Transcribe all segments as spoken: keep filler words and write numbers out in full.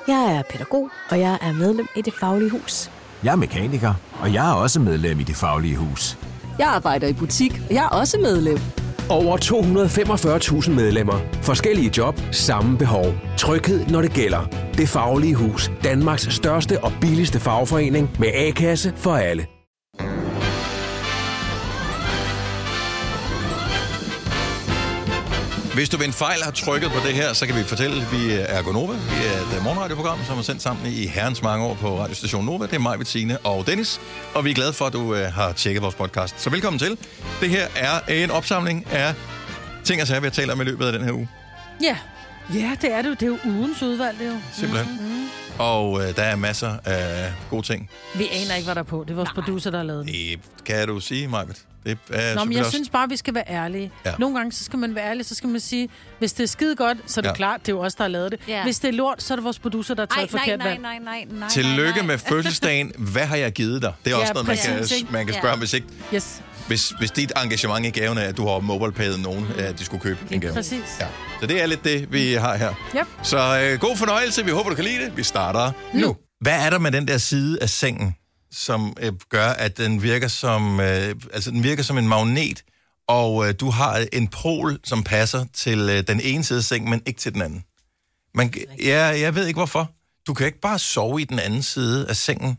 Jeg er pædagog, og jeg er medlem i Det Faglige Hus. Jeg er mekaniker, og jeg er også medlem i Det Faglige Hus. Jeg arbejder i butik, og jeg er også medlem. Over to hundrede og femogfyrre tusind medlemmer. Forskellige job, samme behov. Tryghed, når det gælder. Det Faglige Hus. Danmarks største og billigste fagforening med A-kasse for alle. Hvis du ved en fejl har trykket på det her, så kan vi fortælle, at vi er Gonova. Vi er et morgenradioprogram, som er sendt sammen i herrens mange år på radiostation Nova. Det er mig, Bettine og Dennis, og vi er glade for, at du har tjekket vores podcast. Så velkommen til. Det her er en opsamling af ting og sager, vi har talt om i løbet af den her uge. Ja, ja det er det jo. Det er jo ugens udvalg, det er jo. Simpelthen. Mm-hmm. Og øh, der er masser af gode ting. Vi aner ikke, hvad der er på. Det er vores Nej. producer, der har lavet det. Det kan du sige, Majbet. Det er Nå, men jeg også... synes bare, vi skal være ærlige. Ja. Nogle gange, så skal man være ærlig, så skal man sige, hvis det er skide godt, så er det ja. klart, det er jo os, der har lavet det. Ja. Hvis det er lort, så er det vores producer, der har taget forkert nej, valg. nej, nej, nej, nej. Tillykke nej. med fødselsdagen. Hvad har jeg givet dig? Det er også ja, noget, man præcis, kan, man kan spørge, ja. hvis ikke... Yes. Hvis, hvis dit engagement i gaven er, at du har mobilepayet nogen, at de skulle købe en gave. Præcis. Ja. Så det er lidt det, vi har her. Yep. Så øh, god fornøjelse. Vi håber, du kan lide det. Vi starter nu. nu. Hvad er der med den der side af sengen, som øh, gør, at den virker som, øh, altså, den virker som en magnet, og øh, du har en pol, som passer til øh, den ene side af sengen, men ikke til den anden? Man, ja, jeg ved ikke hvorfor. Du kan ikke bare sove i den anden side af sengen.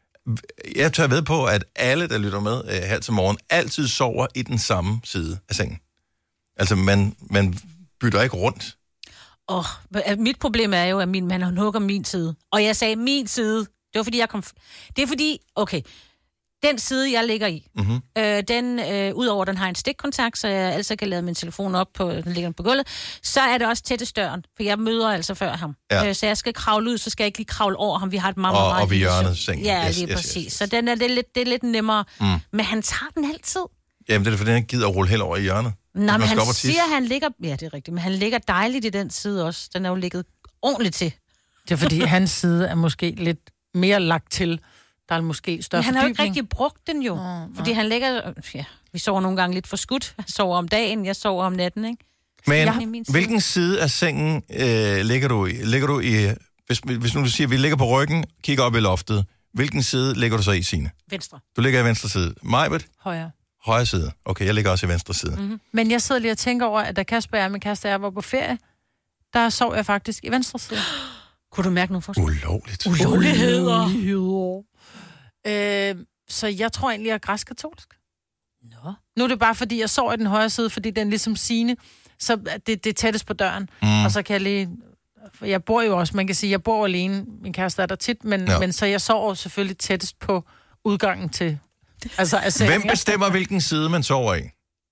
Jeg tør ved på, at alle, der lytter med øh, her til morgen, altid sover i den samme side af sengen. Altså, man, man bytter ikke rundt. Åh, oh, mit problem er jo, at min mand han hugger min side. Og jeg sagde min side. Det var fordi, jeg kom... Det er fordi, okay, den side, jeg ligger i, mm-hmm. øh, den, øh, udover den har en stikkontakt, så jeg altså kan lade min telefon op, på, den ligger på gulvet, så er det også tættest døren, for jeg møder altså før ham. Ja. Øh, så jeg skal kravle ud, så skal jeg ikke lige kravle over ham. Vi har et meget, og, meget... Og vi hjørnet sengen. Ja, yes, lige yes, præcis. Yes, yes. Så den er, det, er lidt, det er lidt nemmere. Mm. Men han tager den altid. Jamen, det er fordi, han ikke gider at rulle helt over i hjørnet. Nej, men han siger, at han ligger... Ja, det er rigtigt, men han ligger dejligt i den side også. Den er jo ligget ordentligt til. Det er fordi, hans side er måske lidt mere lagt til. Der er måske større men han fordybning. har jo ikke rigtig brugt den jo. Oh, fordi han ligger... Ja, vi sover nogle gange lidt for skudt. Han sover om dagen, jeg sover om natten, ikke? Men hvilken side af sengen øh, ligger du i? Ligger du i... Hvis, hvis nu du siger, at vi ligger på ryggen, kigger op i loftet. Hvilken side ligger du så i, Signe? Venstre. Du ligger i venstre side. Majbet? Højre. Højre side. Okay, jeg ligger også i venstre side. Mm-hmm. Men jeg sidder lige og tænker over, at da Kasper og min kæreste jeg var på ferie, der sov jeg faktisk i venstre side. Kunne du mærke nogen forskel? Ulovligt. Ulovligheder. Ulovligheder. Øh, så jeg tror egentlig, jeg er græsk-katolsk. Nå. Nu er det bare, fordi jeg sover i den højre side, fordi den ligesom Signe, så det, det er tættest på døren. Mm. Og så kan jeg lige... Jeg bor jo også, man kan sige, jeg bor alene. Min kæreste er der tit, men, ja. men så jeg sover selvfølgelig tættest på udgangen til... Altså, altså, hvem bestemmer, hvilken side man sover i?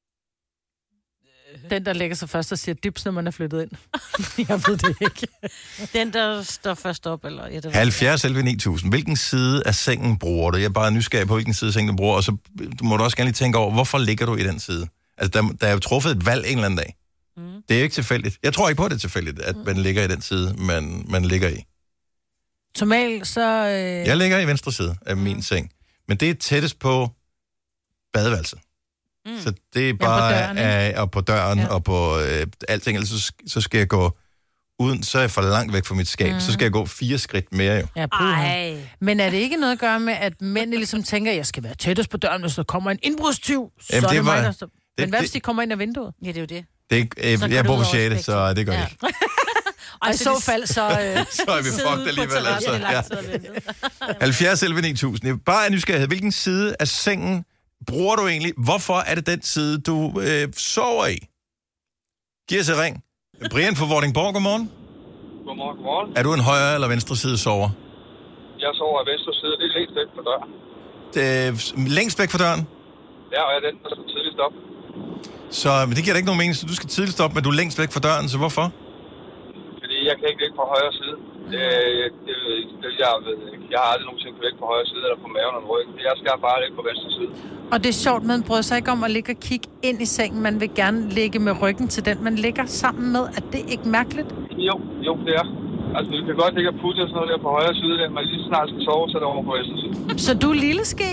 Den, der lægger sig først og siger dips, når man er flyttet ind. Jeg ved det ikke. Den, der står først op, eller... Ja, halvfjerds elleve ni tusind. Hvilken side af sengen bruger du? Jeg er bare nysgerrig på, hvilken side af sengen du bruger, og så må du også gerne lige tænke over, hvorfor ligger du i den side? Altså, der, der er jo truffet et valg en eller anden dag. Mm. Det er jo ikke tilfældigt. Jeg tror ikke på, at det er tilfældigt, at man ligger i den side, man, man ligger i. Normalt, så... Øh... Jeg ligger i venstre side af min seng. Men det er tættest på badeværelset. Mm. Så det er bare ja, på døren, og på døren ja. og på øh, alting. Ellers så, så skal jeg gå uden, så er jeg for langt væk fra mit skab. Mm. Så skal jeg gå fire skridt mere jo. Ja, men er det ikke noget at gøre med, at mændene ligesom tænker, at jeg skal være tættest på døren, hvis der kommer en indbrudstyv, så Jamen, det er det var, mig, der står... Men det, hvad hvis de kommer ind ad vinduet? Ja, det er jo det. det er, øh, jeg bor på sjette, så det gør ja. jeg ikke. Og i så fald, så... Øh, så er vi fucked alligevel, altså. Ja. halvfjerds elleve ni tusind. Bare en nysgerrighed. Hvilken side af sengen bruger du egentlig? Hvorfor er det den side, du øh, sover i? Giv os et ring. Brian fra Vordingborg, godmorgen. Godmorgen, godmorgen. Er du en højre eller venstre side sover? Jeg sover i venstre side. Det er længst væk fra døren. Det er længst væk fra døren? Ja, og jeg er den, der skal tidligst op. Så men det giver da ikke nogen mening, så du skal tidligst op, men du er længst væk fra døren, så hvorfor? Fordi jeg kan ikke ligge på højre side. Det, det, det, jeg, ved, jeg har aldrig nogensinde kunnet ligge på højre side eller på maven eller ryggen. Jeg skal bare ligge på venstre side. Og det er sjovt, man bryder sig ikke om at ligge og kigge ind i sengen. Man vil gerne ligge med ryggen til den, man ligger sammen med. Er det ikke mærkeligt? Jo, jo, det er. Altså, du kan godt ligge og putte og sådan noget der på højre side, men lige så snart skal sove, så er det over på venstre side. Så du er lille ske?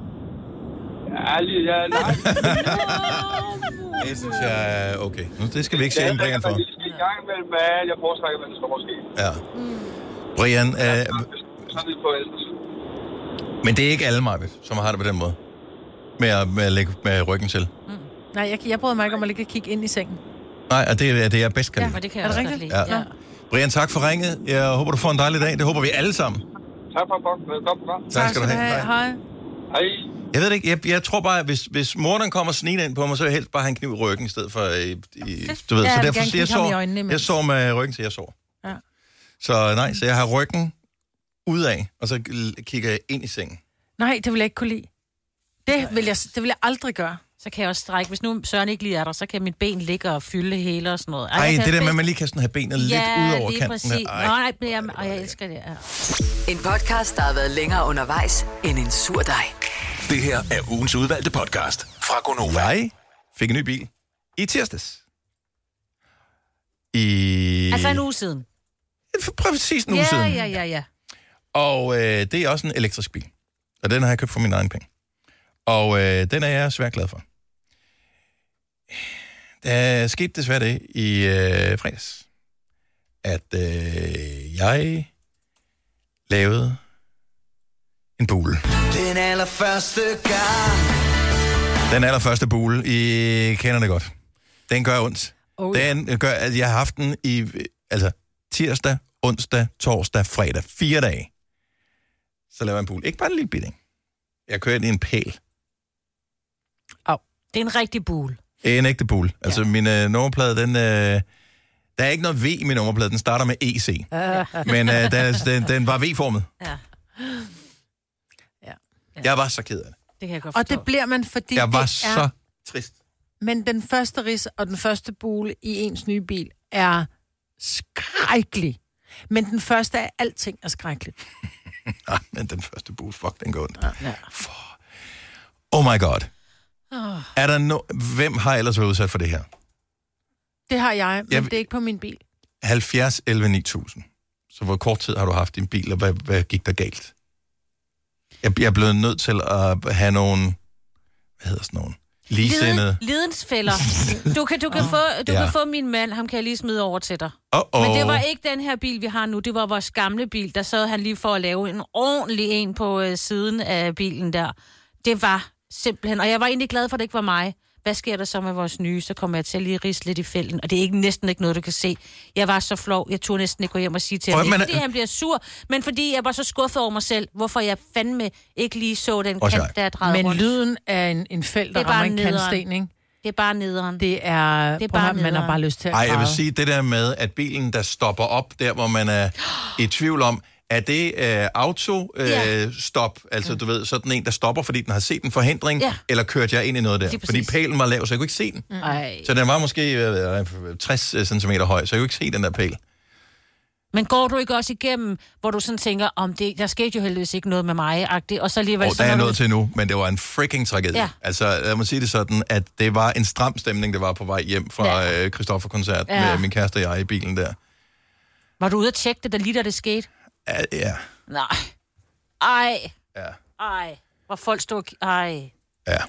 Ja, lige, ja, nej. Det synes jeg er okay. Nu, det skal vi ikke se en plan for. Jeg gang imellem, hvad jeg foretrækker, men det står måske. Ja. Brian, øh, Sådan lidt på ældre. men det er ikke alle, Marvitt, som har det på den måde. Med at, med at lægge med ryggen til. Mm. Nej, jeg, jeg bryder mig ikke om at ligge og kigge ind i sengen. Nej, og det er det, jeg bedst kan Ja, lide. og det kan Er jeg det også godt rigtigt? lide. Ja. Ja. Brian, tak for ringet. Jeg håber, du får en dejlig dag. Det håber vi alle sammen. Tak for et godt program. Tak skal du have. Hej. Hej. Hej. Jeg ved det ikke. Jeg, jeg tror bare, at hvis, hvis morderen kommer snigende ind på mig, så vil jeg helst bare have en kniv i ryggen, i stedet for... I, i, du ved, Ja, så jeg vil derfor gerne så jeg, kigge ham i sår, øjnene imens. jeg sår med ryggen, til jeg sår. Ja. Så nej, så jeg har ryggen udad, og så kigger jeg ind i sengen. Nej, det vil jeg ikke kunne lide. Det vil jeg, det vil jeg aldrig gøre. Så kan jeg også strække. Hvis nu Søren ikke lige er der, så kan mit ben ligge og fylde hele og sådan noget. Ej, jeg kan det der med, bedst- at man lige kan sådan have benet lidt ja, ud over lige kanten. præcis. Ej. Nej, nej, jeg, og jeg elsker det. Ja. En podcast, der har været længere undervejs end en sur dej. Det her er ugens udvalgte podcast fra Gonova. Jeg fik en ny bil i tirsdags. I... Altså en uge siden. For præcis en uge Ja, siden. ja, ja, ja. Og øh, det er også en elektrisk bil. Og den har jeg købt for min egen penge. Og øh, den er jeg svært glad for. Der skete desværre det i øh, fredags, at øh, jeg lavede en bule. Den allerførste gang. Den allerførste bule, I kender det godt. Den gør ondt. Oh, ja. Den gør, at jeg har haft den i altså, tirsdag, onsdag, torsdag, fredag. Fire dage. Så laver jeg en bule. Ikke bare en lille bitte. Jeg kører den i en pæl. Det er en rigtig bul. En ægte bule. Altså ja. min øh, nummerplade, den... Øh, der er ikke noget V i min nummerplade. Den starter med E C. Men øh, den, den, den var V-formet. Ja. Ja. Jeg var så ked af det. Det kan jeg godt Og forstå. det bliver man, fordi Jeg var det så er... trist. Men den første ris og den første bule i ens nye bil er skrækkelig. Men den første af alting er skrækkeligt. Nej, men den første bule, fuck, den går ondt. Ja. Oh my god. Oh. Er der no... Hvem har ellers været udsat for det her? Det har jeg, men Jeg- det er ikke på min bil. halvfjerds elleve ni tusind. Så hvor kort tid har du haft din bil, og hvad, hvad gik der galt? Jeg, jeg er blevet nødt til at have nogle... Hvad hedder sådan nogle? Ligesindede. Lidensfælder. Du kan, du kan, få, du Ja. kan få min mand, ham kan jeg lige smide over til dig. Uh-oh. Men det var ikke den her bil, vi har nu. Det var vores gamle bil. Der sad han lige for at lave en ordentlig en på øh, siden af bilen der. Det var simpelthen... Og jeg var egentlig glad for, at det ikke var mig. Hvad sker der så med vores nye? Så kommer jeg til at lige ridse lidt i felten. Og det er ikke, næsten ikke noget, du kan se. Jeg var så flov. Jeg turde næsten ikke gå hjem og sige til ham. Prøv, Ikke men- fordi han bliver sur, men fordi jeg var så skuffet over mig selv. Hvorfor jeg fandme ikke lige så den Også kant, jeg. der er drejet Men rundt. lyden af en, en fæld, Det der er bare rammer en nederen. kantsten, ikke? Det er bare nederen. Det er... Det er prøv at bare høre, man har nederen. bare lyst til at Ej, jeg vil græde. sige, det der med, at bilen, der stopper op, der hvor man er i tvivl om, er det øh, auto-stop, øh, altså du ved, sådan en, der stopper, fordi den har set en forhindring, Ja. eller kørte jeg ind i noget der? Lige Fordi præcis. pælen var lav, så jeg kunne ikke se den. Ej. Så den var måske øh, tres centimeter høj, så jeg kunne ikke se den der pæl. Men går du ikke også igennem, hvor du sådan tænker, om det, der skete jo heldigvis ikke noget med mig-agtigt, og så alligevel... Og så der er når du- noget til nu, men det var en freaking tragedie. Ja. Altså, jeg må sige det sådan, at det var en stram stemning, det var på vej hjem fra Ja. øh, Christoffer-koncert Ja. med min kæreste og jeg i bilen der. Var du ude at tjekke det, da lige da det skete? Ja, ja, Nej. Ej. ja. Ej. Hvor folk stod... og ki- Ej. ja. Ej.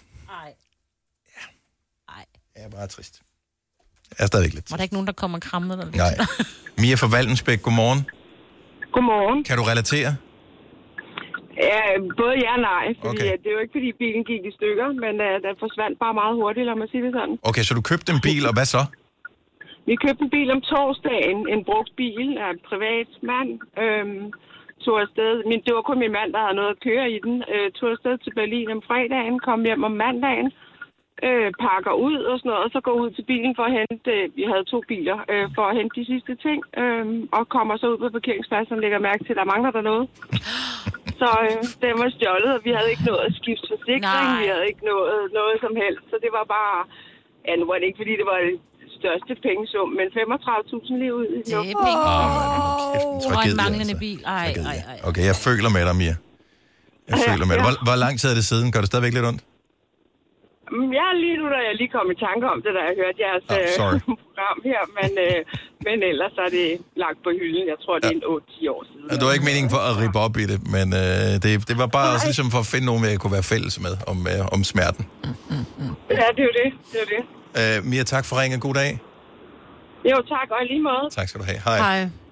Jeg er bare trist. Jeg er stadigvæk lidt. Var der ikke nogen, der kom og krammede dig? lidt? Nej. Mia fra Valdensbæk, godmorgen. Godmorgen. Kan du relatere? Ja, både ja og nej, fordi Okay. okay. det er jo ikke, fordi bilen gik i stykker, men uh, den forsvandt bare meget hurtigt, lad mig sige det sådan. Okay, så du købte en bil, og hvad så? Vi købte en bil om torsdagen, en brugt bil af en privat mand, øhm, tog afsted. Min, det var kun min mand, der havde noget at køre i den. Øh, tog afsted til Berlin om fredagen, kom hjem om mandagen, øh, pakker ud og sådan noget, og så går ud til bilen for at hente, øh, vi havde to biler, øh, for at hente de sidste ting, øh, og kommer så ud på parkeringspladsen og lægger mærke til, at der mangler der noget. Så øh, den var stjålet, og vi havde ikke nået at skifte forsikring, Nej. vi havde ikke nået noget som helst, så det var bare, ja, nu var det ikke, fordi det var det største pengesum, men femogtredive tusind lige ud i Det er luften. penge. Åh, oh, kæft, en Og en tragedie, manglende altså. bil. Ej, ej, ej. Okay, jeg føler med dig, Mia. Jeg føler med dig. Hvor, hvor lang tid er det siden? Gør det stadigvæk lidt ondt? Ja, lige nu, da jeg lige kom i tanke om det, da jeg hørte jeres Oh, sorry. øh, program her, men, øh, men ellers er det lagt på hylden. Jeg tror, det er en otte ti år siden. Det var ikke meningen for at rippe op i det, men øh, det, det var bare også ligesom for at finde nogen, jeg kunne være fælles med om, øh, om smerten. Ja, det er jo det. det, er jo det. Øh, Mia, tak for ringen. God dag. Jo, tak, og i lige måde. Tak skal du have. Hej. Hej.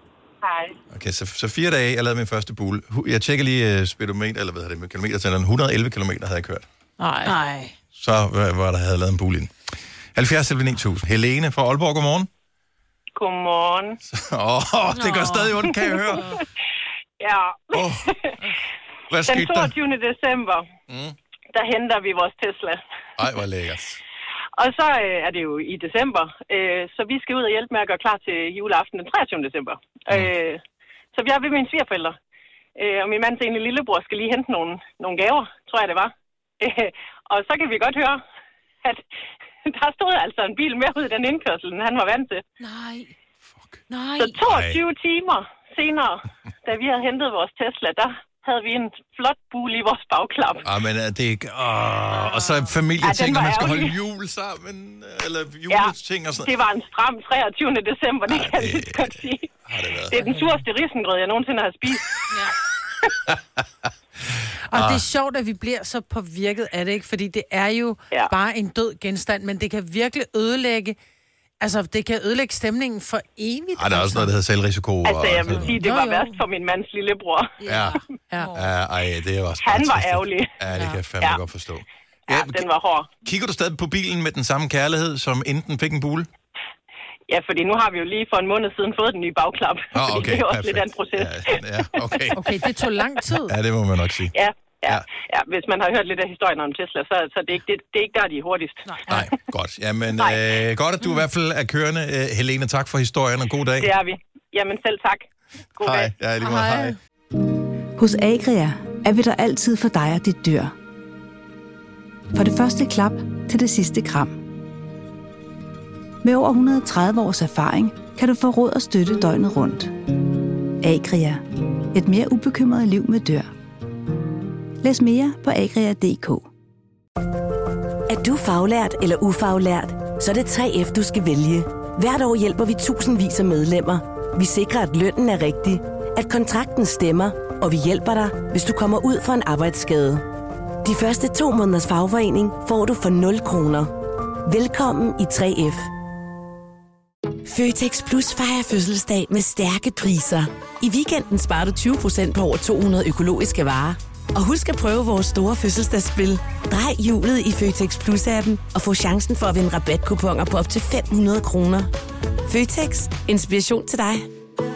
Hej. Okay, så, så fire dage, jeg lavede min første bule. Hu- Jeg tjekker lige uh, speedometer, eller hvad hedder det, med kilometer til et hundrede og elleve kilometer havde jeg kørt. Nej. Nej. Så var var der havde lavet en bule ind. halvfjerds elleve ni tusind. Helene fra Aalborg, godmorgen. Godmorgen. Åh, oh, det gør stadig ondt, kan jeg høre. Ja. Oh. Hvad Den skete der? toogtyvende december, Mm. der henter vi vores Tesla. Ej, hvor lækkert. Og så øh, er det jo i december, øh, så vi skal ud og hjælpe med at gøre klar til juleaften den treogtyvende december. Mm. Øh, så vi er ved mine svigerforældre. Øh, og min mands ene lillebror skal lige hente nogle, nogle gaver, tror jeg det var. Øh, og så kan vi godt høre, at der stod altså en bil med ud i den indkørsel, han var vant til. Nej. Fuck. Nej. Så toogtyve Nej. timer senere, da vi havde hentet vores Tesla, der havde vi en flot bule i vores bagklap. Ah, men er det ikke... Åh, og så familieting, Ja, og man skal ærgerlig. holde jul sammen, eller juleting og sådan det var en stram treogtyvende december, det kan jeg lige godt sige. Det, det er den sureste risengrød, jeg nogensinde har spist. Ja. Og det er sjovt, at vi bliver så påvirket af det, ikke? Fordi det er jo ja. bare en død genstand, men det kan virkelig ødelægge... Altså, det kan ødelægge stemningen for evigt. Ej, der er også noget, der hedder selvrisiko. Altså, jeg vil sige, det var værst for min mands lillebror. Ja. ja. ja. Ej, det er jo også... Han var ærgerlig. Ja, det kan jeg fandme ja. godt forstå. Ja, ja, den var hård. Kigger du stadig på bilen med den samme kærlighed, som inden den fik en bule? Ja, fordi nu har vi jo lige for en måned siden fået den nye bagklap. Oh, okay, det er jo også perfekt. lidt af en proces. Ja, ja, okay. Okay, det tog lang tid. Ja, det må man nok sige. Ja, ja, ja. Hvis man har hørt lidt af historien om Tesla, så, så det er ikke, det, det er ikke der, de er hurtigst. Nej, Nej godt. Jamen, øh, godt, at du i hvert fald er kørende. Øh, Helene, tak for historien, og god dag. Det er vi. Jamen, selv tak. God hej. dag. Ja, lige måde. Hej. Hos Agria er vi der altid for dig og dit dyr. For det første klap til det sidste kram. Med over et hundrede og tredive års erfaring kan du få råd og støtte døgnet rundt. Agria. Et mere ubekymret liv med dyr. Læs mere på agria punktum d k. Er du faglært eller ufaglært, så er det tre F, du skal vælge. Hvert år hjælper vi tusindvis af medlemmer. Vi sikrer, at lønnen er rigtig, at kontrakten stemmer, og vi hjælper dig, hvis du kommer ud for en arbejdsskade. De første to måneders fagforening får du for nul kroner. Velkommen i tre F. Føtex Plus fejrer fødselsdag med stærke priser. I weekenden sparer du tyve procent på over to hundrede økologiske varer. Og husk at prøve vores store fødselsdagsspil. Drej hjulet i Føtex Plus-appen og få chancen for at vinde rabatkuponer på op til fem hundrede kroner. Føtex. Inspiration til dig.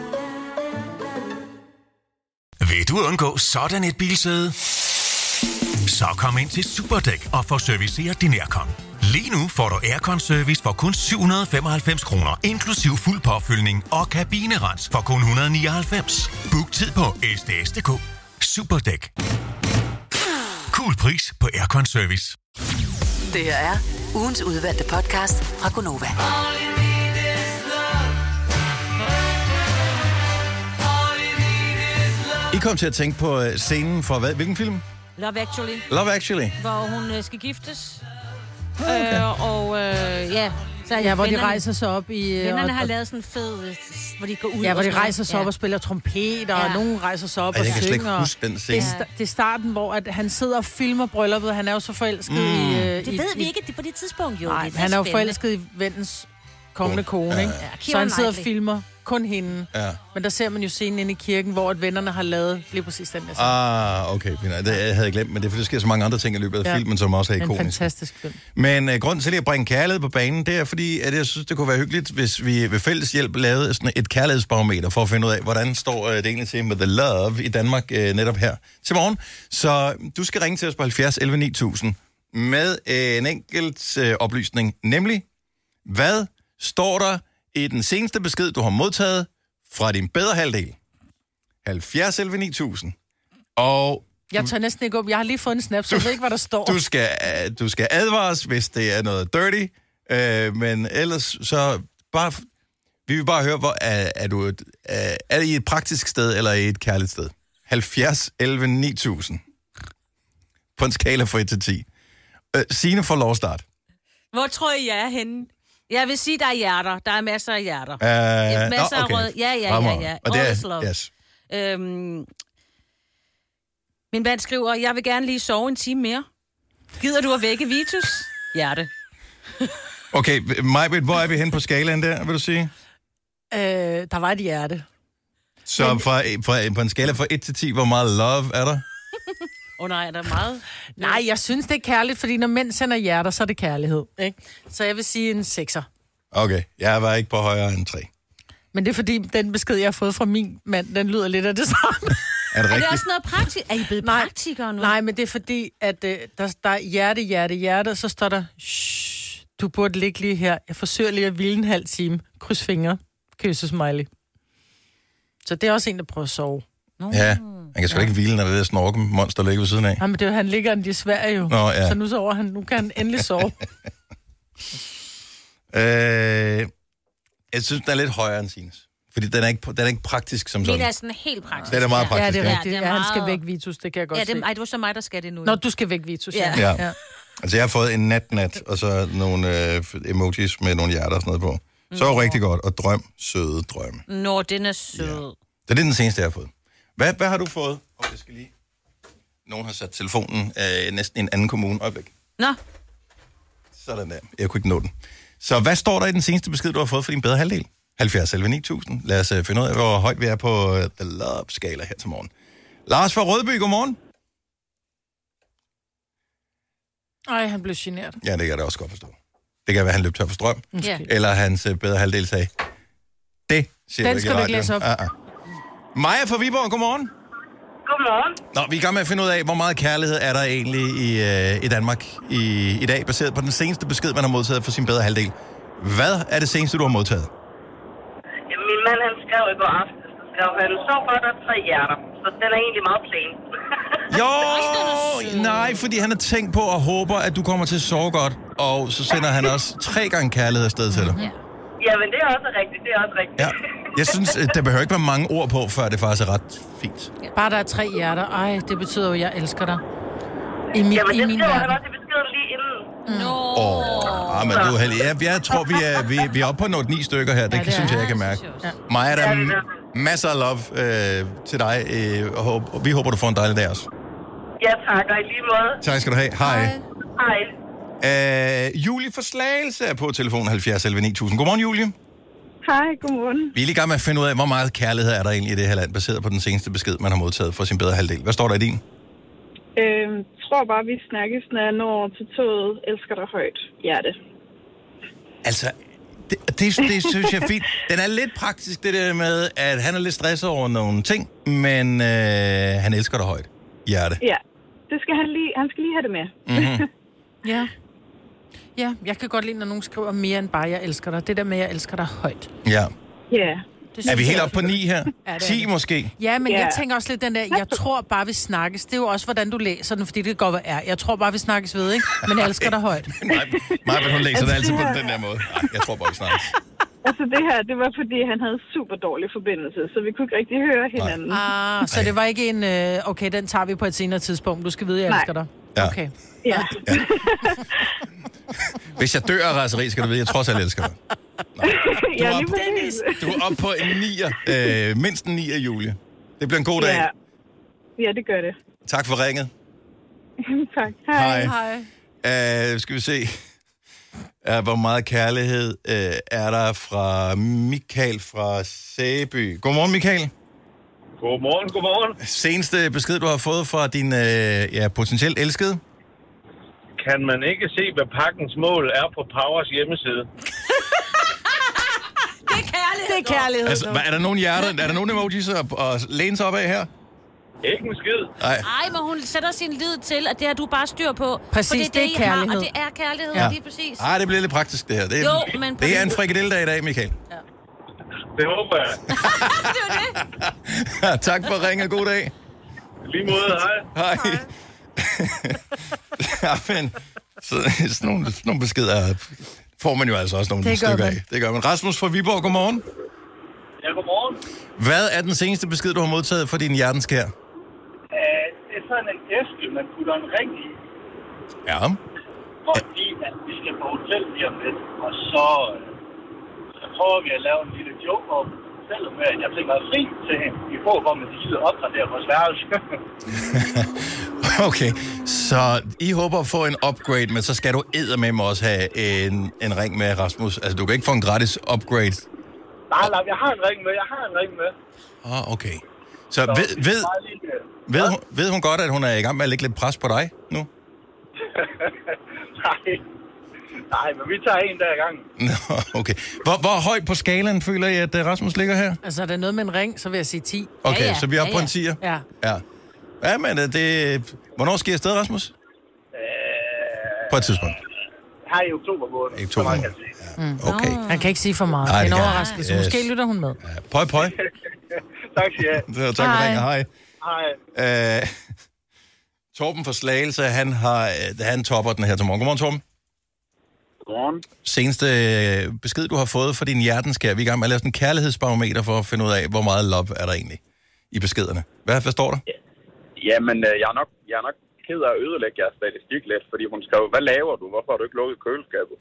Vil du undgå sådan et bilsæde? Så kom ind til Superdæk og få serviceret din aircon. Lige nu får du aircon-service for kun syv hundrede og femoghalvfems kroner, inklusiv fuld påfyldning og kabinerens for kun et hundrede og nioghalvfems. Book tid på s d s punktum d k. Superdæk. Cool pris på aircon-service. Det her er ugens udvalgte podcast fra Gonova. I kom til at tænke på scenen for hvad? Hvilken film? Love Actually. Love Actually. Hvor hun øh, skal giftes. Okay. Øh, og øh, ja... Så ja, hvor de rejser sig op i... Vennerne og, har lavet sådan en fed... Hvor de går ud. Ja, hvor de og rejser sig ja. op og spiller trompet, og Ja. nogen rejser sig op Ej, og jeg kan slet ikke synger. huske den scene. Det, er sta- det er starten, hvor at han sidder og filmer brylluppet. Han er jo så forelsket Mm. i... Øh, Det i, ved vi i, ikke det på det tidspunkt, jo. Nej, det er han er jo spændende. forelsket i vennens kommende kone, Ja. ikke? Ja, Så Keira han sidder og Knightley. filmer kun hende. Ja. Men der ser man jo scenen inde i kirken, hvor at vennerne har lavet lige præcis den der scene. Ah, okay. Fint. Det havde jeg glemt, men det er fordi, der sker så mange andre ting i løbet af Ja. filmen, som også er En ikoniske. fantastisk film. Men uh, grunden til lige at bringe kærlighed på banen, det er fordi, at jeg synes, det kunne være hyggeligt, hvis vi ved fælles hjælp lavede sådan et kærlighedsbarometer for at finde ud af, hvordan står uh, det egentlig til med The Love i Danmark uh, netop her til morgen. Så du skal ringe til os på halvfjerds elleve ni tusind med uh, en enkelt uh, oplysning, nemlig, hvad står der i den seneste besked, du har modtaget fra din bedre halvdel? halvfjerds elleve ni tusind. Og Jeg tør næsten ikke op. Jeg har lige fået en snap, så jeg ved ikke, hvad der står. du skal, du skal advares, hvis det er noget dirty, øh, men ellers så bare... Vi vil bare høre, hvor er, er du et, er, er det i et praktisk sted, eller i et kærligt sted? halvfjerds elleve ni tusind. På en skala fra et til ti. Øh, Signe får lov at starte. Hvor tror I, jeg er henne? Jeg vil sige, der er hjerter. Der er masser af hjerter. Uh, ja, masser nå, okay. af rød. Ja, ja, Fremmer. ja, ja. Og det All is er, love. yes. Øhm, min mand skriver, jeg vil gerne lige sove en time mere. Gider du at vække Vitus? Hjerte. Okay, Majbrit, hvor er vi henne på skalaen der, vil du sige? Øh, der var et hjerte. Så fra, fra, på en skala fra et til ti, hvor meget love er der? Åh oh, nej, er der meget? Nej, jeg synes, det er kærligt, fordi når mænd sender hjerter, så er det kærlighed. Ikke? Så jeg vil sige en sekser. Okay, jeg var ikke på højere end tre. Men det er fordi, den besked, jeg har fået fra min mand, den lyder lidt af det samme. Er det rigtigt? Er det også noget praktisk? Er I blevet nej, praktikere nu? Nej, men det er fordi, at uh, der, der er hjerte, hjerte, hjerte, så står der, shh, du burde ligge lige her. Jeg forsøger lige at hvile en halv time. Kryds fingre. Kysse smiley. Så det er også en, der prøver at sove. No. Ja, han kan sgu ja. ikke hvile, når det der snorkemonster ligger ved siden af. Ja, men det er, han ligger i Sverige jo. Nå, ja. Så nu sover han. Nu kan han endelig sove. øh, jeg synes, den er lidt højere end Sines. Fordi den er ikke, den er ikke praktisk som sådan. Det er sådan helt praktisk. Det er meget praktisk. Ja, det er rigtigt. Ja, han skal væk, Vitus. Det kan jeg godt ja, det, se. Ej, det var så mig, der skal det nu. Nå, du skal væk, Vitus. Ja. ja. ja. Altså, jeg har fået en nat-nat, og så nogle øh, emojis med nogle hjerter og sådan noget på. Så er rigtig godt. Og drøm, søde drømme. Nå, den er sød. Ja. Det er den seneste, jeg har fået. Hvad, hvad har du fået? Åh, oh, jeg skal lige... Nogen har sat telefonen øh, næsten i en anden kommune. Øjeblik. Nå. Sådan der. Jeg kunne ikke nå den. Så hvad står der i den seneste besked, du har fået for din bedre halvdel? halvfjerds elleve ni tusind. Lad os uh, finde ud af, hvor højt vi er på uh, The Love-skala her til morgen. Lars fra Rødby, godmorgen. Ej, han blev genert. Ja, det kan jeg da også godt forstå. Det kan være, han løb tør for strøm. Ja. Eller hans uh, bedre halvdel sagde, det siger den skal du ikke læse op. Uh-uh. Maja fra Viborg, godmorgen. Godmorgen. Nå, vi er i gang med at finde ud af, hvor meget kærlighed er der egentlig i, uh, i Danmark i, i dag, baseret på den seneste besked, man har modtaget for sin bedre halvdel. Hvad er det seneste, du har modtaget? Jamen, min mand, han skrev i går aften, så skrev han, så for der tre hjerter. Så den er egentlig meget plain. Jo, nej, fordi han har tænkt på og håber, at du kommer til at sove godt, og så sender han også tre gange kærlighed afsted til dig. Ja. Jamen, det er også rigtigt, det er også rigtigt. Ja. Jeg synes, der behøver ikke være mange ord på, før det faktisk er ret fint. Bare der er tre hjerter. Ej, det betyder jo, at jeg elsker dig. I min, Jamen, i det min skriver verden. han også i beskeden lige inden. Nå. Åh, oh, men du er heldig. Jeg, jeg tror, vi er, vi, vi er oppe på nogle ni stykker her. Det, ja, det synes jeg, jeg kan mærke. Ja. Maja, der er masser af love øh, til dig, øh, og, håb, og vi håber, du får en dejlig dag også. Ja, tak, og i lige måde. Tak skal du have. Hej. Hej. Øh, Julie fra Slagelse er på telefonen halvfjerds elleve ni tusind. Godmorgen, Julie. Hej, godmorgen. Vi er lige i gang med at finde ud af, hvor meget kærlighed er der egentlig i det her land, baseret på den seneste besked, man har modtaget for sin bedre halvdel. Hvad står der i din? Øhm, tror bare, vi snakkes, når jeg når til toget. Elsker dig højt. Hjerte. Altså, det, det, det synes jeg er fint. Den er lidt praktisk, det der med, at han er lidt stresset over nogle ting, men øh, han elsker dig højt. Hjerte. Ja, det skal han lige, han skal lige have det med. Mm-hmm. Ja. Ja, jeg kan godt lide, når nogen skriver mere end bare, jeg elsker dig. Det der med, jeg elsker dig højt. Ja. Ja. Er vi helt oppe på ni her? Ja, ti måske? Ja, men Ja. jeg tænker også lidt den der, jeg tror bare, vi snakkes. Det er jo også, hvordan du læser den, fordi det kan godt være er. Jeg tror bare, vi snakkes ved, ikke? Men jeg elsker dig højt. Maja, hun læser det altid på den der måde. Ej, jeg tror bare, vi snakkes. Altså det her, det var fordi, han havde super dårlig forbindelse, så vi kunne ikke rigtig høre hinanden. Ah, så det var ikke en, øh, okay, den tager vi på et senere tidspunkt. Du skal vide, jeg Nej. elsker dig. Ja. Okay. Ja. Hvis jeg dør af raseri, skal du vide, jeg trods alt elsker dig. Ja, er lige op- præcis. Du er oppe på en nier. Øh, mindst en nier, Julie. Det bliver en god dag. Ja. Ja, det gør det. Tak for ringet. Tak. Hej. Hej. Uh, skal vi se. Uh, hvor meget kærlighed uh, er der fra Michael fra Sæby. Godmorgen, Michael. Godmorgen, godmorgen. Seneste besked, du har fået fra din uh, ja, potentielt elskede? Kan man ikke se, hvad pakkens mål er på Powers hjemmeside? Det er kærlighed. Det er kærlighed. Altså, hvad- er der nogen hjerter, er der nogen emojis at, at læne sig op af her? Ikke en skid. Nej. Ej, men hun sætter sin lid til, at det har du bare styr på. Præcis, For det er det, det er I har, kærlighed. og det er kærlighed, Ja. ja. lige præcis. Ej, det bliver lidt praktisk, det her. Det er, Jo, men det er en frikadelledag i dag, Michael. Det håber jeg. Tak for at ringe, god dag. Lige måde, hej. Hej. Ja, men så, sådan, nogle, sådan nogle beskeder får man jo altså også nogle Det gør stykker man. af. Det gør man. Rasmus fra Viborg, godmorgen. Ja, godmorgen. Hvad er den seneste besked, du har modtaget for din hjertenskær? Uh, det er sådan en æske, man putter en ring i, Ja. fordi at vi skal på hotel lige om lidt. Og så, øh, så prøver vi at lave en lille joke om, selvom at jeg tænker mig fri til hende, i håb om, at de gider opgradere vores værelse. Okay, så I håber at få en upgrade, men så skal du eddermame også have en, en ring med, Rasmus. Altså, du kan ikke få en gratis upgrade Nej, nej, jeg har en ring med, jeg har en ring med. Ah, okay. Så, så ved, ved, ved, hun, ved hun godt, at hun er i gang med at lægge lidt pres på dig nu? nej. Nej, men vi tager en dag i gangen. Nå, okay. Hvor, hvor højt på skalaen føler I, at Rasmus ligger her? Altså, er der noget med en ring, så vil jeg sige ti. Okay, ja, ja. så vi er oppe ja, på en tier? Ja. Ja. Ja, men det... Hvornår skal I afsted, Rasmus? Øh, på et tidspunkt. Her i oktober måned. I oktober måned. Ja. Mm. Okay. Han kan ikke sige for meget. Nej, det er en overraskelse. Yes. Måske lytter hun med. Ja. Pøj, pøj. Tak skal I have. Tak for ringen. Hej. Hej. Øh, Torben fra Slagelse, han, har, han topper den her til morgen. Godmorgen, Torben. Godmorgen. Seneste besked, du har fået fra din hjertenskær. Vi er i gang med at lave sådan en kærlighedsbarometer for at finde ud af, hvor meget love er der egentlig i beskederne. Hvad, hvad står der? Jamen, jeg er nok, jeg er nok ked af at ødelægge jeres statistik lidt, fordi hun skrev, hvad laver du? Hvorfor har du ikke lukket køleskabet?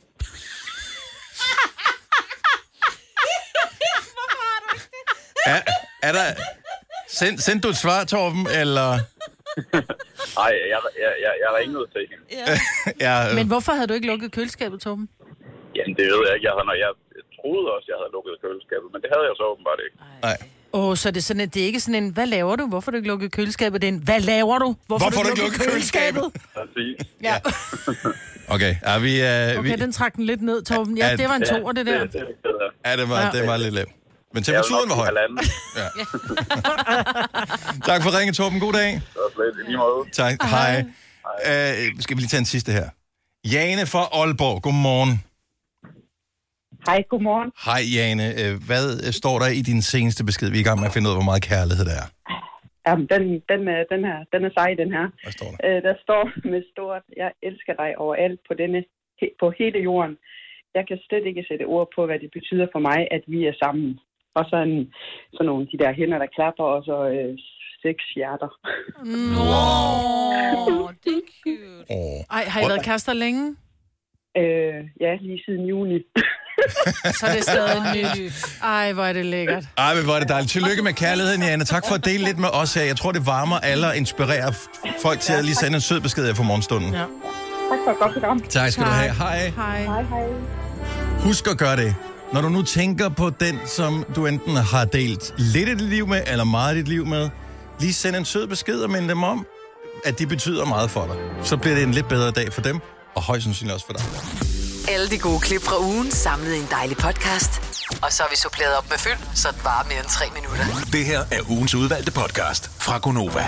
er, er der... Send, sendte du et svar, Torben, eller... Nej, jeg, jeg, jeg, jeg ringede til hende. Ja. ja, øh. Men hvorfor havde du ikke lukket køleskabet, Torben? Jamen, det ved jeg ikke. Jeg, havde, jeg troede også, jeg havde lukket køleskabet, men det havde jeg så åbenbart ikke. Nej. Åh, oh, så det er, sådan, det er ikke sådan en, hvad laver du? Hvorfor har du ikke lukket køleskabet? Det er en, hvad laver du? Hvorfor, Hvorfor har du ikke lukket køleskabet? køleskabet? Ja. Okay, er vi... Uh, okay, vi... den trak den lidt ned, Torben. Ja, det var en toer, det der. Ja, det var, ja. det var lidt lavt. Men temperaturen var høj. Ja. Tak for ringen, Torben. God dag. Tak. Hej. Hej. Uh, skal vi lige tage en sidste her. Jane fra Aalborg. Godmorgen. Hej, godmorgen. Hej, Jane. Hvad står der i din seneste besked? Vi er i gang med at finde ud af, hvor meget kærlighed der er. Jamen, den, den, den, her, den er sej, den her. Hvad står der? Uh, der står med stort, jeg elsker dig overalt på, denne, på hele jorden. Jeg kan slet ikke sætte ord på, hvad det betyder for mig, at vi er sammen. Og så en, sådan nogle de der hænder, der klapper, og så øh, seks hjerter. Nå, det er cute. Oh. Ej, har I været kærester længe? Øh, ja, lige siden juni. Så det er stadig nyt. Ej, hvor er det lækkert. Ej, men hvor er det dejligt. Tillykke med kærligheden, Jane. Tak for at dele lidt med os her. Jeg tror, det varmer alle og inspirerer folk til at lige sende en sød besked her for morgenstunden. Ja. Tak for et godt program. Tak skal du have. Hej. Hej. Hej, hej. Husk at gøre det. Når du nu tænker på den, som du enten har delt lidt af dit liv med, eller meget af dit liv med, lige send en sød besked og minde dem om, at de betyder meget for dig. Så bliver det en lidt bedre dag for dem, og højst sandsynligt også for dig. Alle de gode klip fra ugen samlet i en dejlig podcast. Og så har vi suppleret op med fyld, så det varer mere end tre minutter. Det her er ugens udvalgte podcast fra Gonova.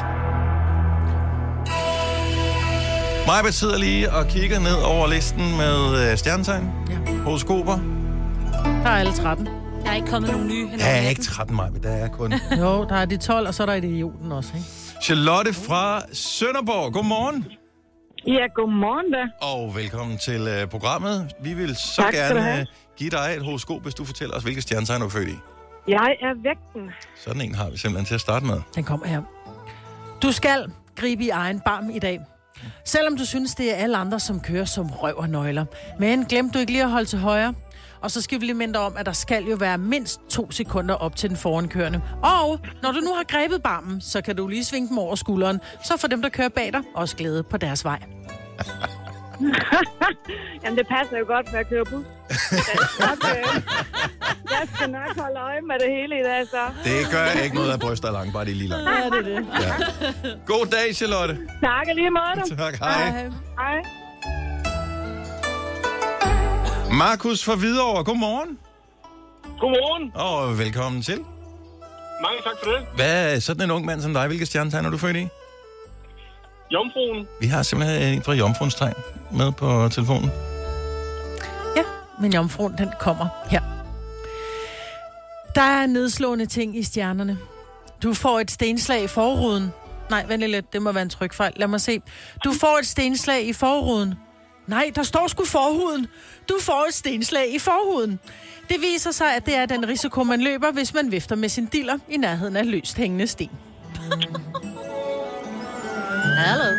Majbert sidder lige og kigger ned over listen med stjernetegn, ja. horoskoper. Der er alle tretten. Der er ikke kommet nogen nye. Der er ikke tretten, Majbert. Der er kun... Jo, der er de tolv, og så er der idioten også, ikke? Charlotte fra Sønderborg. Godmorgen. Ja, godmorgen da. Og velkommen til uh, programmet. Vi vil så tak, gerne give dig et horoskop, hvis du fortæller os, hvilke stjernetegn du er født i. Jeg er vægten. Sådan en har vi simpelthen til at starte med. Den kommer her. Du skal gribe i egen barm i dag. Selvom du synes, det er alle andre, som kører som røv og nøgler. Men glem du ikke lige at holde til højre. Og så skal vi lige minde om, at der skal jo være mindst to sekunder op til den forankørende. Og når du nu har grebet barmen, så kan du lige svinge dem over skulderen. Så får dem, der kører bag dig, også glæde på deres vej. Jamen, det passer jo godt med at køre bus. Jeg skal nok holde øje med det hele i dag, så. Det gør ikke noget af bryster langt, bare det er lige langt. Ja, det er det. Ja. God dag, Charlotte. Tak, lige måde. Tak, hej. Hej. Hej. Markus fra Hvidovre, godmorgen. Godmorgen. Og velkommen til. Mange tak for det. Hvad er sådan en ung mand som dig? Hvilke stjernetegn er du født i? Jomfruen. Vi har simpelthen en fra Jomfruens tegn med på telefonen. Ja, men Jomfruen, den kommer her. Der er nedslående ting i stjernerne. Du får et stenslag i forruden. Nej, vent lidt, det må være en trykfejl. Lad mig se. Du får et stenslag i forruden. Nej, der står sgu forhuden. Du får et stenslag i forhuden. Det viser sig, at det er den risiko, man løber, hvis man vifter med sin diller i nærheden af løst hængende sten. Hallo.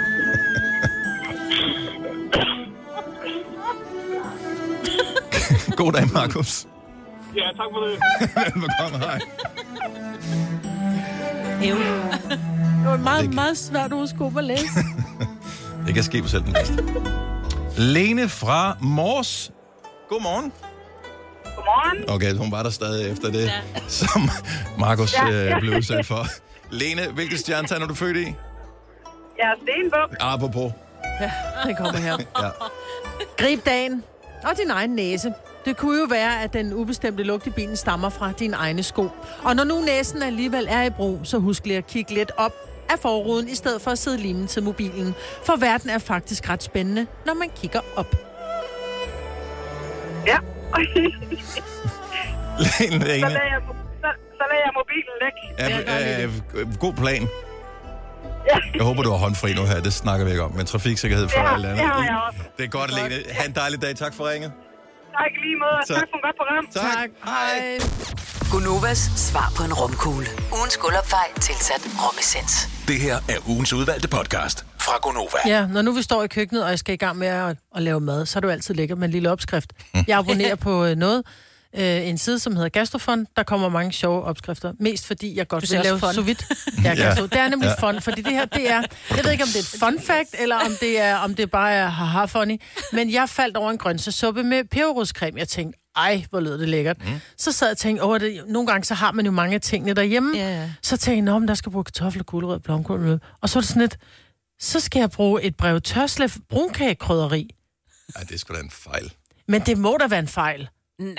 God dag, Markus. Ja, tak for det. Velkommen, hej. Det var meget, meget svært horoskop at læse. Det kan ske på selv den bedste. Lene fra Mors. Godmorgen. Godmorgen. Okay, hun var der stadig efter det, ja. som Markus Ja, ja, ja. øh, blev udsat for. Lene, hvilket stjernetegn er du født i? Jeg er stenbuk. Apropos. Ja, den kommer her. Ja. Grib dagen og din egen næse. Det kunne jo være, at den ubestemte lugt i bilen stammer fra dine egne sko. Og når nu næsen alligevel er i brug, så husk lige at kigge lidt op af forruden, i stedet for at sidde limet til mobilen. For verden er faktisk ret spændende, når man kigger op. Ja. Lene, Så Lene. lader jeg, så, så lader jeg mobilen væk. Ja, øh, god plan. Jeg håber, du har håndfri nu her. Det snakker vi ikke om. Men trafiksikkerhed for Ja, alt andet. det har jeg også. Det er godt, Lene. Ha' en dejlig dag. Tak for ringet. Tak i lige måde. Tak. Tak for en godt program. Tak. Hej. Gunovas svar på en romkugle. Ugens guldopfej tilsat romessens. Det her er ugens udvalgte podcast fra Gonova. Ja, når nu vi står i køkkenet, og jeg skal i gang med at, at lave mad, så er det jo altid lækkert med en lille opskrift. Jeg abonnerer på øh, noget, øh, en side, som hedder Gastrofon. Der kommer mange sjove opskrifter. Mest fordi jeg godt Du vil ser lave også fun. sous vide. Ja, Ja. ja. Det er nemlig Ja. fun, fordi det her, det er... Jeg ved ikke, om det er et fun fact, eller om det, er, om det bare er haha funny. Men jeg faldt over en grøntsagssuppe med peberrodscreme. Jeg tænkte, ej, hvor lød det lækkert. Mm. Så sad jeg og tænkte, åh, det, nogle gange så har man jo mange af tingene derhjemme. Ja. Så tænkte jeg, nå, men der skal bruge kartofler, gulerød, blomkål, med. Og så er det sådan lidt, så skal jeg bruge et brev tørslev brunkagekrydderi. Ej, det er sgu da en fejl. Men det må da være en fejl. Nej.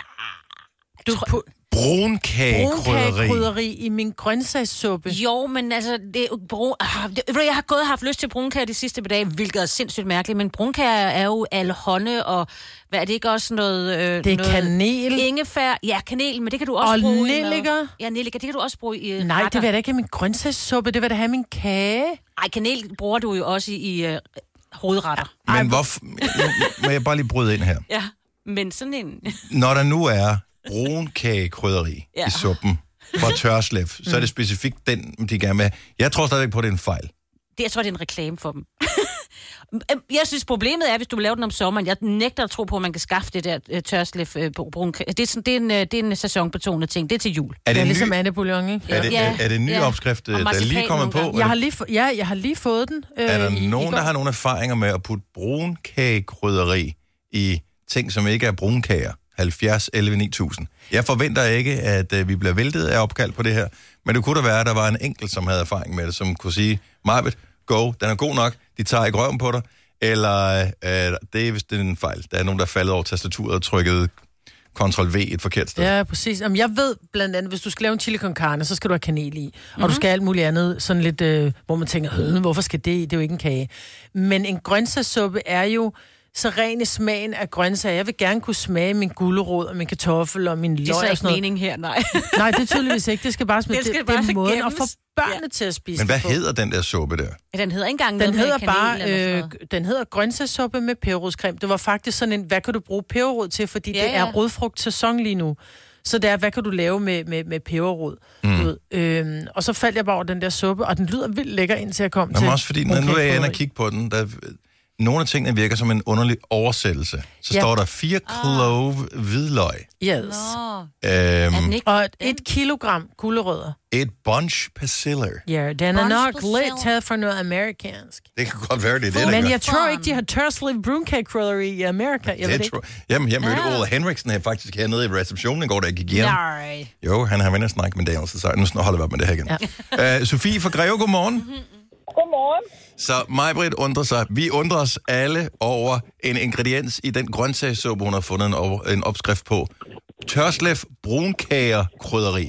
Du på Brunkagekrydderi. brunkagekrydderi i min grøntsagssuppe. Jo, men altså, det er jo brun... Ah, det, ved du, jeg har gået og haft lyst til brunkager de sidste par dage, hvilket er sindssygt mærkeligt, men brunkager er jo alhånde, og hvad er det ikke også noget... Øh, Det er noget kanel. Ingefær. Ja, kanel, men det kan du også Og bruge i nelliker. noget. Ja, nelliker, det kan du også bruge i Nej, retter. det vil jeg da ikke have min grøntsagssuppe, det vil jeg da have min kage. Ej, kanel bruger du jo også i, i uh, hovedretter. Men hvorfor... Må jeg bare lige bryde ind her? Ja, men sådan en... Når der nu er brunkagekrydderi Ja. ja. i suppen fra Tørslev, så er det specifikt den, de gerne vil have. Jeg tror stadigvæk på, at det er en fejl. Det, jeg tror, det er en reklame for dem. Jeg synes, problemet er, hvis du laver den om sommeren. Jeg nægter at tro på, at man kan skaffe det der uh, tørslev uh, brun. Det er, sådan, det, er en, uh, det er en sæsonbetonet ting. Det er til jul. Er Det det er en ligesom ny- Anne Bouillon, ikke? Er det, Ja. er, er det en ny Ja. opskrift, Og der er marcipan lige kommet nogle på? Jeg har lige, få, ja, jeg har lige fået den. Øh, Er der i, nogen, i der har nogle erfaringer med at putte brunkagekrydderi i ting, som ikke er brunkager? halvfjerds elleve ni tusind. Jeg forventer ikke, at øh, vi bliver væltet af opkald på det her, men det kunne da være, at der var en enkelt, som havde erfaring med det, som kunne sige, Marbet, go, den er god nok, de tager ikke røven på dig, eller øh, det er vist en fejl. Der er nogen, der er faldet over tastaturet og trykket kontrol V et forkert sted. Ja, præcis. Jamen, jeg ved blandt andet, hvis du skal lave en chili con carne, så skal du have kanel i. Og Mhm. du skal have alt muligt andet, sådan lidt, øh, hvor man tænker, "Øh, hvorfor skal det i? Det er jo ikke en kage. Men en grøntsagssuppe er jo så ren i smagen af grøntsager. Jeg vil gerne kunne smage min gulerod og min kartoffel og min løg Det er så og ikke sådan noget. meningen her, nej. Nej, det er tydeligvis ikke. Det skal bare smage. Det skal det, bare det er måden at få gemmes. børnene til at spise Men hvad det på. hedder den der suppe der? Ja, den hedder ikke engang Den noget hedder med bare, kanel eller sådan øh, noget. den hedder grøntsagssuppe med peberrodscreme. Det var faktisk sådan en, hvad kan du bruge peberrod til? Fordi Ja, det er ja. rodfrugt sæson lige nu. Så det er, hvad kan du lave med, med, med peberrod? Mm. Du ved. Øhm, og så faldt jeg bare over den der suppe, og den lyder vildt lækker, indtil jeg kom Men til. også fordi, når nu er jeg inde og brunkagekrydderi. kigge på den, der, nogle af tingene virker som en underlig oversættelse. Så Ja. står der fire clove hvidløg. Yes. Øhm, Og et, et kilogram gulerødder. et bunch persiller. Ja, den er Bunch nok persille. lidt taget for noget amerikansk. Det kan godt være, det er det, der Men gør. jeg tror ikke, de har Turslev Brunkagekrydderi i Amerika. Jeg ved Det ikke. tror, jamen, jeg mødte Ah. Ole Henriksen her faktisk hernede i receptionen i går, da jeg gik hjem. Nej. Jo, han har vendt at snakke med Daniel, så sagde, nu holder vi op med det her igen. Ja. Uh, Sofie fra Greve, godmorgen. Godmorgen. Så Majbrit undrer sig. Vi undrer os alle over en ingrediens i den grøntsagssuppe, hun har fundet en, over, en opskrift på. Tørslev brunkagerkrydderi.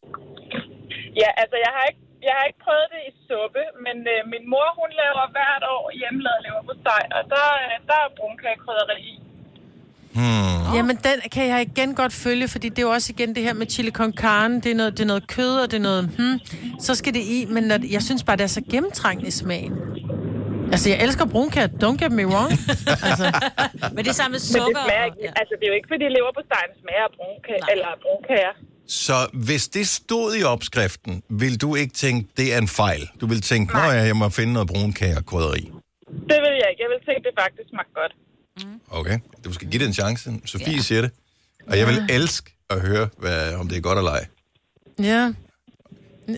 Ja, altså jeg har ikke, jeg har ikke prøvet det i suppe, men øh, min mor, hun laver hvert år hjemmelavet leverpostej, og der, øh, der er brunkagekrydderi i. Hmm. Jamen, den kan jeg igen godt følge, fordi det er jo også igen det her med chili con carne. Det er noget, det er noget kød, og det er noget, hmm, så skal det i. Men når, jeg synes bare, det er så gennemtrængende i smagen. Altså, jeg elsker brunkage. Don't get me wrong. altså. Men det er samme med Men det sukker. smager og- ikke, altså det er jo ikke, fordi leverpostejen smager af brunkage, eller brunkager. Så hvis det stod i opskriften, vil du ikke tænke, det er en fejl? Du vil tænke, nå ja, jeg må finde noget brunkagerkrydderi. Det vil jeg ikke. Jeg vil tænke, det faktisk smager godt. Okay, du skal give det en chance. Sofie ja. siger det. Og jeg vil elske at høre, hvad, om det er godt eller ej. Ja. Mm.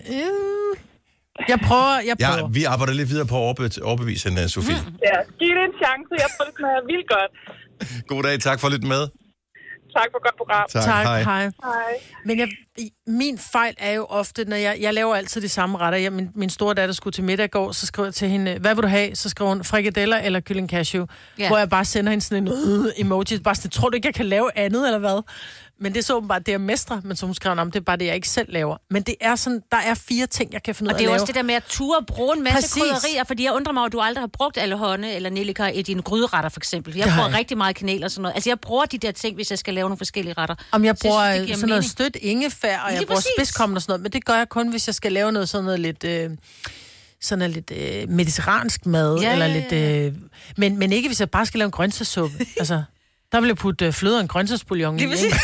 Jeg prøver, jeg prøver. Ja, vi arbejder lidt videre på at overbe- overbevise hende, Sofie. Mm. Ja, giv det en chance. Jeg tror, det smager vildt godt. God dag, tak for lidt med. Tak for godt program. Tak, tak hej. hej. Hej. Men jeg, min fejl er jo ofte, når jeg, jeg laver altid de samme retter. Jeg, min, min store datter skulle til middag i går, så skriver jeg til hende, hvad vil du have? Så skriver hun frikadeller eller kylling cashew. Ja. Hvor jeg bare sender hende sådan en øh, emoji. Bare sådan, tror du ikke, jeg kan lave andet, eller hvad? Men det er så åbenbart det, jeg mestrer. Men så hun skrev om, det er bare det, jeg ikke selv laver. Men det er sådan, der er fire ting, jeg kan finde ud af Og at det er lave. også det der med at ture bruge en masse Præcis. krydderier, fordi jeg undrer mig, at du aldrig har brugt allehånde eller nellika i dine gryderetter, for eksempel. Jeg Det har bruger jeg. rigtig meget kanel og sådan noget. Altså, jeg bruger de der ting, hvis jeg skal lave nogle forskellige retter. Om jeg Så jeg bruger synes, det giver sådan noget mening. stødt ingefær, og Lige jeg bruger præcis. spidskommen og sådan noget, men det gør jeg kun, hvis jeg skal lave noget sådan noget lidt, øh, sådan noget lidt øh, mediterransk mad, Ja, eller ja, lidt, ja. øh, men, men ikke hvis jeg bare skal lave en grøntsagssuppe. Altså, der vil jeg putte øh, fløde og en grøntsagsbouillon i. Lige Ikke?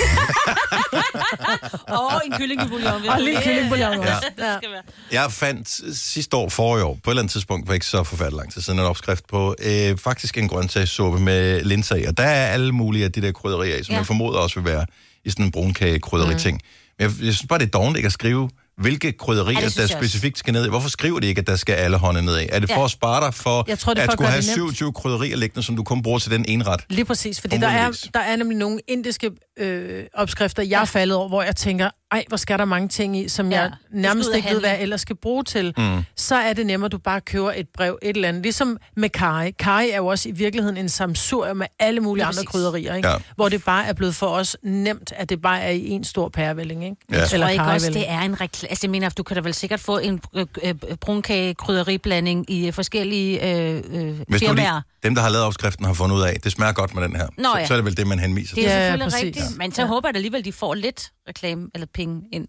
Og en kyllingebouillon. Og en lille kyllingebouillon også. Ja. Ja. Jeg fandt sidste år, forrige år, på et eller andet tidspunkt, for ikke så forfærdeligt lang tid siden, en opskrift på øh, faktisk en grøntsagssuppe med linser i. Og der er alle mulige af de der krydderier i, som Ja. jeg formoder også vil være i sådan en brunkage-krydderi-ting. Men jeg, jeg synes bare, det er dårligt ikke at skrive, hvilke krydderier, Ja, det der synes jeg også. specifikt skal ned i. Hvorfor skriver de ikke, at der skal alle hånde ned i? Er det for Ja. at spare dig for, Jeg tror, det er at for at skulle gøre have det nemt. syvogtyve krydderier liggende, som du kun bruger til den ene ret? Lige præcis, fordi der er, Formuligvis. der er nemlig nogle indiske øh, opskrifter, jeg er faldet over, hvor jeg tænker, ej, hvor skal der mange ting i, som Ja, jeg du skal nærmest ud og ikke ved, handle. hvad jeg ellers skal bruge til. Mm. Så er det nemmere, at du bare køber et brev, et eller andet. Ligesom med karry. Karry er jo også i virkeligheden en samsur med alle mulige Lige andre præcis. krydderier, ikke? Ja. Hvor det bare er blevet for os nemt, at det bare er i en stor pærevælling, ikke? Ja. Jeg tror ikke også, karrivælling. det er en reklame. Altså, jeg mener, du kan da vel sikkert få en øh, øh, brunkage-krydderiblanding i forskellige øh, øh, Hvis nu firmaer. lige, dem, der har lavet opskriften, har fundet ud af, det smager godt med den her, Nå, så, ja. så er det vel det, man henviser Det til. er Ja, selvfølgelig præcis. rigtigt, men så Ja. håber jeg da alligevel, de får lidt reklame eller penge ind.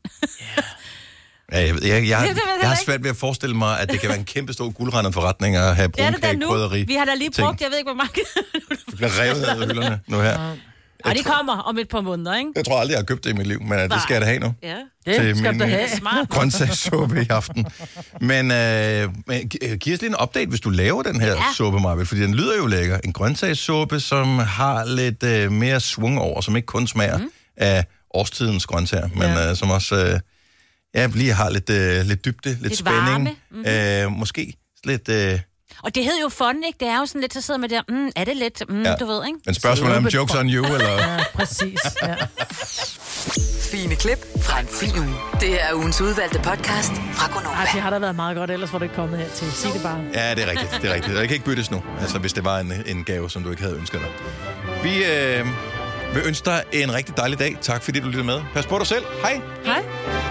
Ja, jeg, ved- jeg, jeg, jeg, Det ved jeg jeg har ikke. svært ved at forestille mig, at det kan være en kæmpe stor guldrendet forretning at have Det er det da nu. brunkage-krydderi. Vi har da lige ting. brugt, jeg ved ikke, hvor mange. Det bliver revet af hylderne nu her. Og de kommer om et par måneder, ikke? Jeg tror aldrig, jeg har købt det i mit liv, men uh, det skal jeg da have nu. Ja. Det til skal min, du øh, have. Smart. Grøntsagssuppe i aften. Men, øh, men gi- giv os lige en update, hvis du laver den her Ja. ja. suppe, Marvind, fordi den lyder jo lækker. En grøntsagssuppe, som har lidt øh, mere svung over, som ikke kun smager mm. af årstidens grøntsager, men Ja. øh, som også øh, ja, lige har lidt, øh, lidt dybde, lidt, Lidt spænding. varme. Mhm. Øh, måske lidt... Øh, Og det hed jo fun, ikke? Det er jo sådan lidt, så sidder man der, mm, er det lidt, mm, Ja. du ved, ikke? men spørgsmålet er om jokes on you, eller... Ja, præcis. Ja. Fine klip fra en fin uge. Det her er ugens udvalgte podcast fra Gonova. Ej, det har da været meget godt, ellers var det ikke kommet her til. Sig det bare. Ja, det er rigtigt. Det er rigtigt. Og det kan ikke byttes nu, altså hvis det var en, en gave, som du ikke havde ønsket dig. Vi øh, vil ønske dig en rigtig dejlig dag. Tak fordi du lyttede med. Pas på dig selv. Hej. Hej.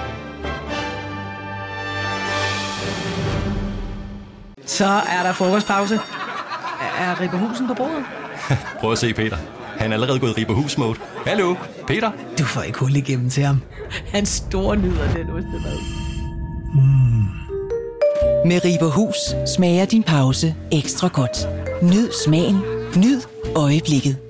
Så er der frokostpause. Er Ripper Husen på bordet? Prøv at se, Peter. Han er allerede gået i Ripper Hus-mode. Hallo, Peter? Du får ikke hul igennem til ham. Han store nyder den ostemad. Med Ripper Hus smager din pause ekstra godt. Nyd smagen. Nyd øjeblikket.